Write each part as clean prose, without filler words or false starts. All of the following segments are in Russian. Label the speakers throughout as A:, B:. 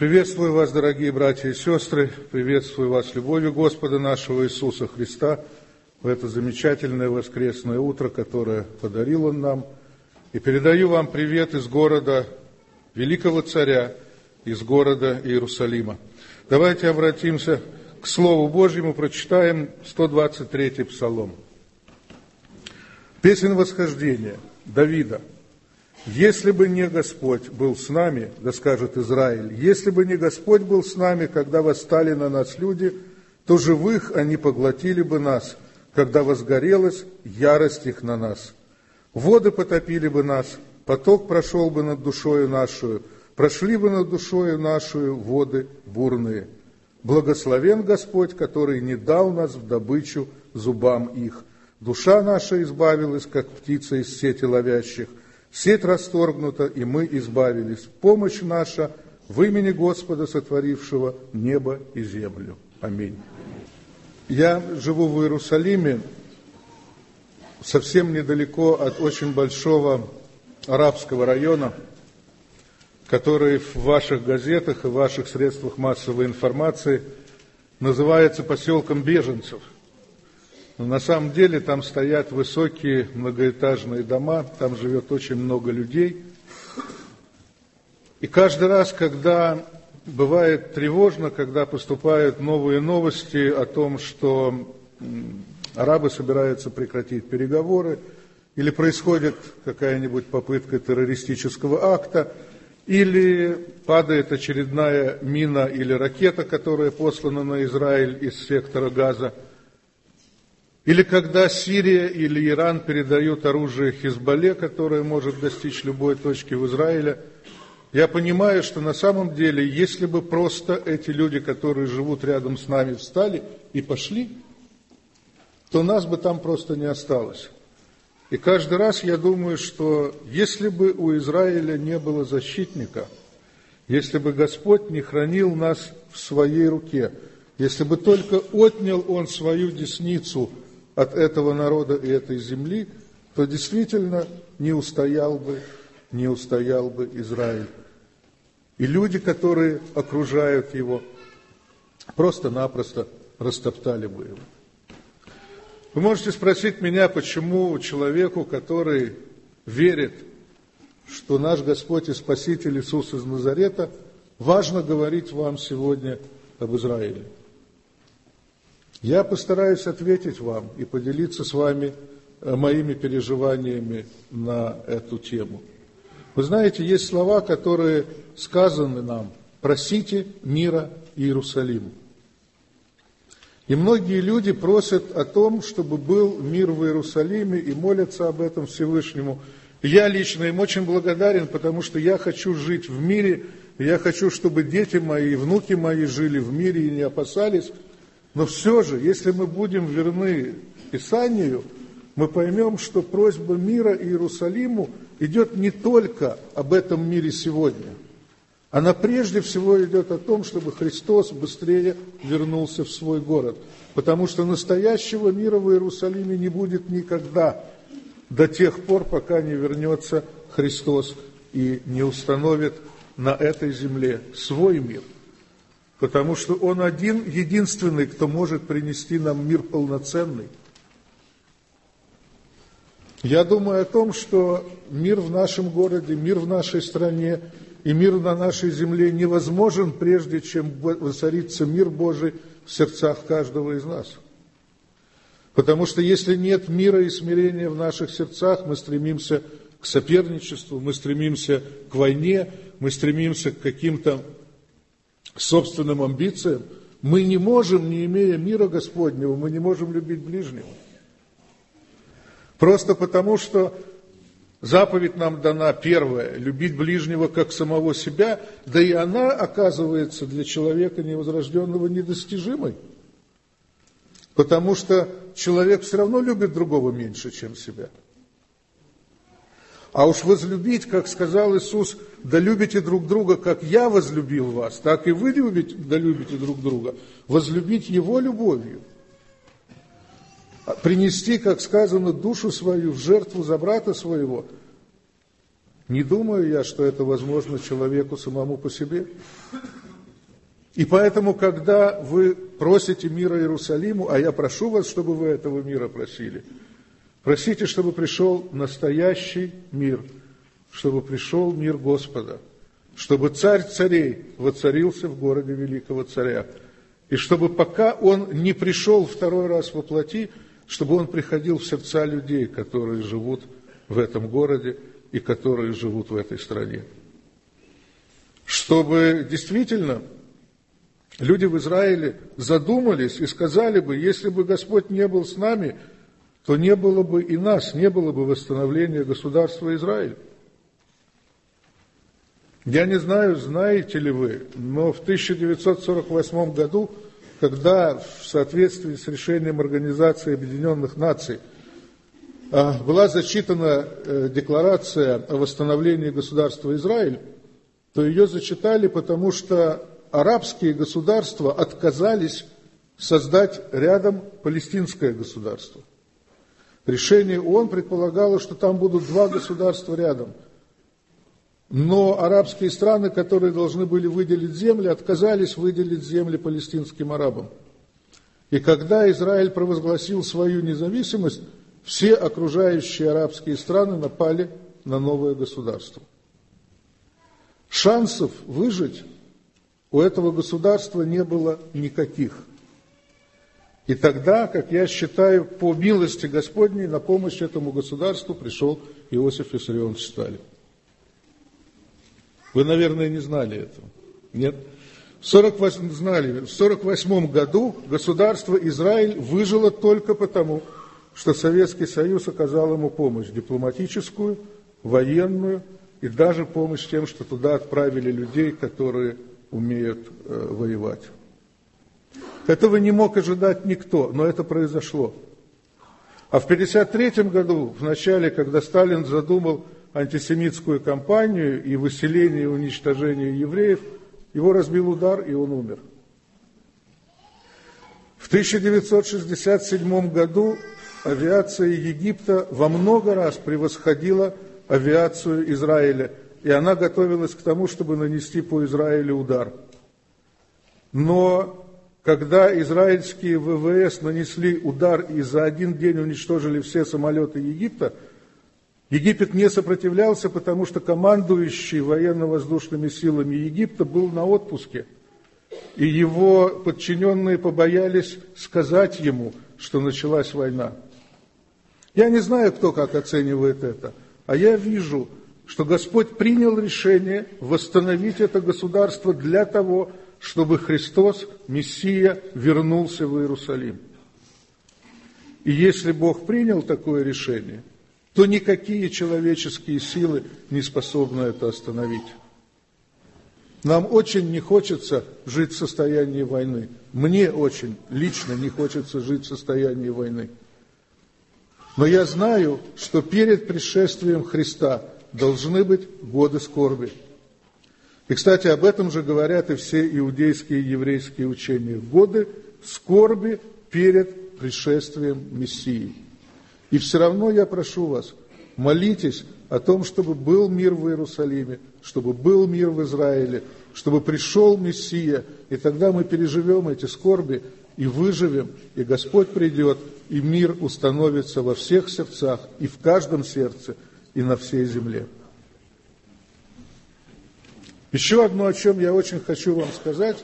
A: Приветствую вас, дорогие братья и сестры, приветствую вас любовью Господа нашего Иисуса Христа в это замечательное воскресное утро, которое подарил Он нам. И передаю вам привет из города Великого Царя, из города Иерусалима. Давайте обратимся к Слову Божьему, прочитаем 123-й Псалом. Песнь восхождения Давида. «Если бы не Господь был с нами, да скажет Израиль, если бы не Господь был с нами, когда восстали на нас люди, то живых они поглотили бы нас, когда возгорелась ярость их на нас. Воды потопили бы нас, поток прошел бы над душою нашу, прошли бы над душою нашу воды бурные. Благословен Господь, который не дал нас в добычу зубам их. Душа наша избавилась, как птица из сети ловящих. Сеть расторгнута, и мы избавились. Помощь наша в имени Господа, сотворившего небо и землю. Аминь». Я живу в Иерусалиме, совсем недалеко от очень большого арабского района, который в ваших газетах и в ваших средствах массовой информации называется поселком беженцев. Но на самом деле там стоят высокие многоэтажные дома, там живет очень много людей. И каждый раз, когда бывает тревожно, когда поступают новые новости о том, что арабы собираются прекратить переговоры, или происходит какая-нибудь попытка террористического акта, или падает очередная мина или ракета, которая послана на Израиль из сектора Газа, или когда Сирия или Иран передают оружие Хизбалле, которое может достичь любой точки в Израиле, я понимаю, что на самом деле, если бы просто эти люди, которые живут рядом с нами, встали и пошли, то нас бы там просто не осталось. И каждый раз я думаю, что если бы у Израиля не было защитника, если бы Господь не хранил нас в своей руке, если бы только отнял Он свою десницу от этого народа и этой земли, то действительно не устоял бы Израиль. И люди, которые окружают его, просто-напросто растоптали бы его. Вы можете спросить меня, почему человеку, который верит, что наш Господь и Спаситель Иисус из Назарета, важно говорить вам сегодня об Израиле. Я постараюсь ответить вам и поделиться с вами моими переживаниями на эту тему. Вы знаете, есть слова, которые сказаны нам: «Просите мира Иерусалиму». И многие люди просят о том, чтобы был мир в Иерусалиме, и молятся об этом Всевышнему. И я лично им очень благодарен, потому что я хочу жить в мире, и я хочу, чтобы дети мои и внуки мои жили в мире и не опасались. Но все же, если мы будем верны Писанию, мы поймем, что просьба мира Иерусалиму идет не только об этом мире сегодня. Она прежде всего идет о том, чтобы Христос быстрее вернулся в свой город. Потому что настоящего мира в Иерусалиме не будет никогда, до тех пор, пока не вернется Христос и не установит на этой земле свой мир. Потому что Он один, единственный, кто может принести нам мир полноценный. Я думаю о том, что мир в нашем городе, мир в нашей стране и мир на нашей земле невозможен, прежде чем воцарится мир Божий в сердцах каждого из нас. Потому что если нет мира и смирения в наших сердцах, мы стремимся к соперничеству, мы стремимся к войне, мы стремимся к каким-то собственным амбициям, мы не можем, не имея мира Господнего, мы не можем любить ближнего. Просто потому, что заповедь нам дана первая: любить ближнего как самого себя, да и она оказывается для человека невозрожденного недостижимой. Потому что человек все равно любит другого меньше, чем себя. А уж возлюбить, как сказал Иисус: да любите друг друга, как я возлюбил вас, так и вы да любите друг друга. Возлюбить Его любовью. Принести, как сказано, душу свою в жертву за брата своего. Не думаю я, что это возможно человеку самому по себе. И поэтому, когда вы просите мира Иерусалиму, а я прошу вас, чтобы вы этого мира просили, просите, чтобы пришел настоящий мир, чтобы пришел мир Господа, чтобы царь царей воцарился в городе великого царя, и чтобы пока он не пришел второй раз во плоти, чтобы он приходил в сердца людей, которые живут в этом городе и которые живут в этой стране. Чтобы действительно люди в Израиле задумались и сказали бы, если бы Господь не был с нами, то не было бы и нас, не было бы восстановления государства Израиль. Я не знаю, знаете ли вы, но в 1948 году, когда в соответствии с решением Организации Объединенных Наций была зачитана декларация о восстановлении государства Израиль, то ее зачитали, потому что арабские государства отказались создать рядом палестинское государство. Решение ООН предполагало, что там будут два государства рядом. Но арабские страны, которые должны были выделить земли, отказались выделить земли палестинским арабам. И когда Израиль провозгласил свою независимость, все окружающие арабские страны напали на новое государство. Шансов выжить у этого государства не было никаких. И тогда, как я считаю, по милости Господней на помощь этому государству пришел Иосиф Виссарионович Сталин. Вы, наверное, не знали этого. Нет? В 1948 году государство Израиль выжило только потому, что Советский Союз оказал ему помощь дипломатическую, военную и даже помощь тем, что туда отправили людей, которые умеют воевать. Этого не мог ожидать никто, но это произошло. А в 1953 году, в начале, когда Сталин задумал антисемитскую кампанию и выселение и уничтожение евреев, его разбил удар, и он умер. В 1967 году авиация Египта во много раз превосходила авиацию Израиля, и она готовилась к тому, чтобы нанести по Израилю удар. Но когда израильские ВВС нанесли удар и за один день уничтожили все самолеты Египта, Египет не сопротивлялся, потому что командующий военно-воздушными силами Египта был на отпуске. И его подчиненные побоялись сказать ему, что началась война. Я не знаю, кто как оценивает это, а я вижу, что Господь принял решение восстановить это государство для того, чтобы Христос, Мессия, вернулся в Иерусалим. И если Бог принял такое решение, то никакие человеческие силы не способны это остановить. Нам очень не хочется жить в состоянии войны. Мне очень лично не хочется жить в состоянии войны. Но я знаю, что перед пришествием Христа должны быть годы скорби. И, кстати, об этом же говорят и все иудейские и еврейские учения. Годы скорби перед пришествием Мессии. И все равно я прошу вас, молитесь о том, чтобы был мир в Иерусалиме, чтобы был мир в Израиле, чтобы пришел Мессия, и тогда мы переживем эти скорби и выживем, и Господь придет, и мир установится во всех сердцах, и в каждом сердце, и на всей земле. Еще одно, о чем я очень хочу вам сказать,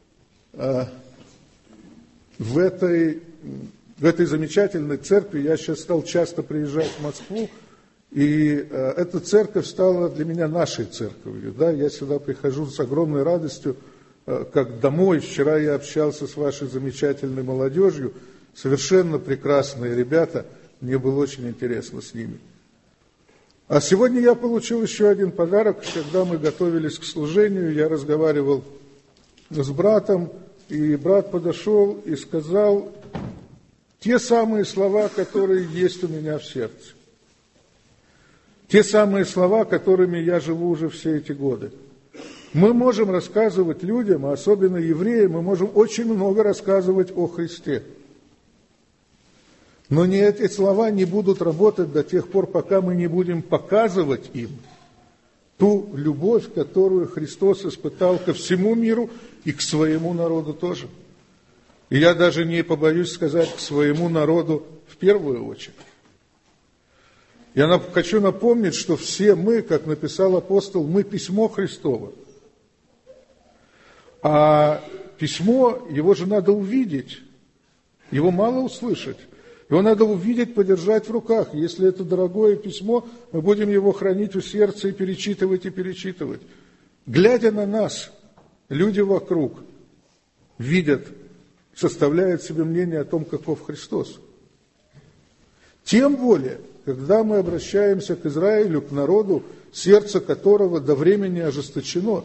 A: в этой замечательной церкви я сейчас стал часто приезжать в Москву, и эта церковь стала для меня нашей церковью. Да? Я сюда прихожу с огромной радостью, как домой. Вчера я общался с вашей замечательной молодежью, совершенно прекрасные ребята, мне было очень интересно с ними. А сегодня я получил еще один подарок, когда мы готовились к служению, я разговаривал с братом, и брат подошел и сказал те самые слова, которые есть у меня в сердце. Те самые слова, которыми я живу уже все эти годы. Мы можем рассказывать людям, а особенно евреям, мы можем очень много рассказывать о Христе. Но эти слова не будут работать до тех пор, пока мы не будем показывать им, ту любовь, которую Христос испытал ко всему миру и к своему народу тоже. И я даже не побоюсь сказать, к своему народу в первую очередь. Я хочу напомнить, что все мы, как написал апостол, мы письмо Христово. А письмо, его же надо увидеть, его мало услышать. Его надо увидеть, подержать в руках. Если это дорогое письмо, мы будем его хранить у сердца и перечитывать, и перечитывать. Глядя на нас, люди вокруг видят, составляют себе мнение о том, каков Христос. Тем более, когда мы обращаемся к Израилю, к народу, сердце которого до времени ожесточено.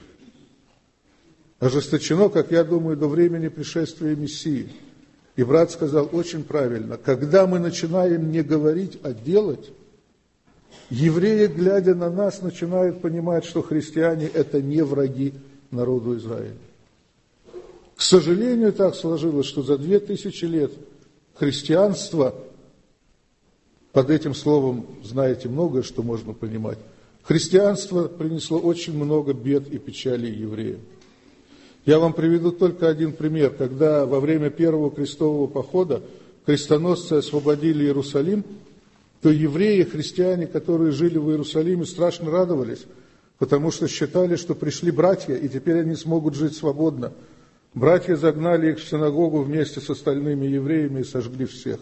A: Ожесточено, как я думаю, до времени пришествия Мессии. И брат сказал очень правильно, когда мы начинаем не говорить, а делать, евреи, глядя на нас, начинают понимать, что христиане – это не враги народу Израиля. К сожалению, так сложилось, что за 2000 лет христианство, под этим словом, знаете, многое, что можно понимать, христианство принесло очень много бед и печалей евреям. Я вам приведу только один пример. Когда во время первого крестового похода крестоносцы освободили Иерусалим, то евреи, христиане, которые жили в Иерусалиме, страшно радовались, потому что считали, что пришли братья, и теперь они смогут жить свободно. Братья загнали их в синагогу вместе с остальными евреями и сожгли всех.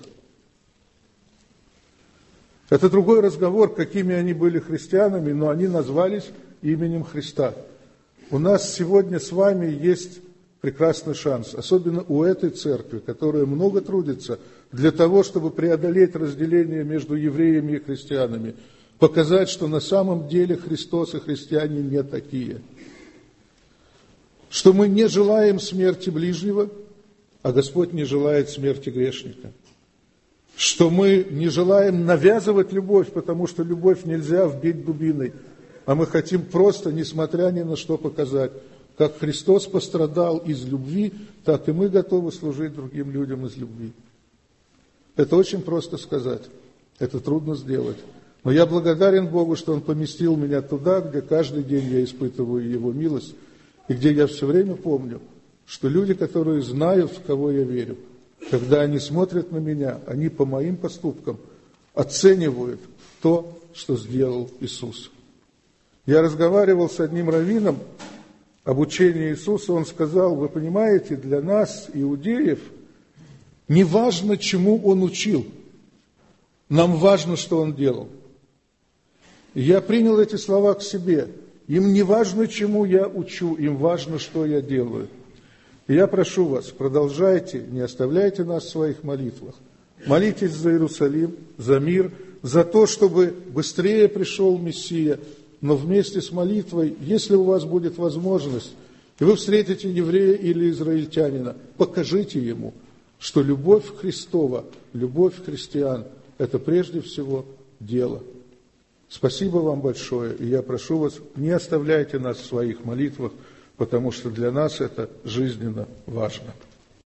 A: Это другой разговор, какими они были христианами, но они назвались именем Христа. У нас сегодня с вами есть прекрасный шанс, особенно у этой церкви, которая много трудится для того, чтобы преодолеть разделение между евреями и христианами, показать, что на самом деле Христос и христиане не такие. Что мы не желаем смерти ближнего, а Господь не желает смерти грешника. Что мы не желаем навязывать любовь, потому что любовь нельзя вбить дубиной, а мы хотим просто, несмотря ни на что, показать, как Христос пострадал из любви, так и мы готовы служить другим людям из любви. Это очень просто сказать, это трудно сделать. Но я благодарен Богу, что Он поместил меня туда, где каждый день я испытываю Его милость, и где я все время помню, что люди, которые знают, в кого я верю, когда они смотрят на меня, они по моим поступкам оценивают то, что сделал Иисус. Я разговаривал с одним раввином об учении Иисуса, он сказал, вы понимаете, для нас, иудеев, не важно, чему Он учил, нам важно, что Он делал. И я принял эти слова к себе. Им не важно, чему я учу, им важно, что я делаю. И я прошу вас, продолжайте, не оставляйте нас в своих молитвах. Молитесь за Иерусалим, за мир, за то, чтобы быстрее пришел Мессия. Но вместе с молитвой, если у вас будет возможность, и вы встретите еврея или израильтянина, покажите ему, что любовь Христова, любовь христиан – это прежде всего дело. Спасибо вам большое, и я прошу вас, не оставляйте нас в своих молитвах, потому что для нас это жизненно важно.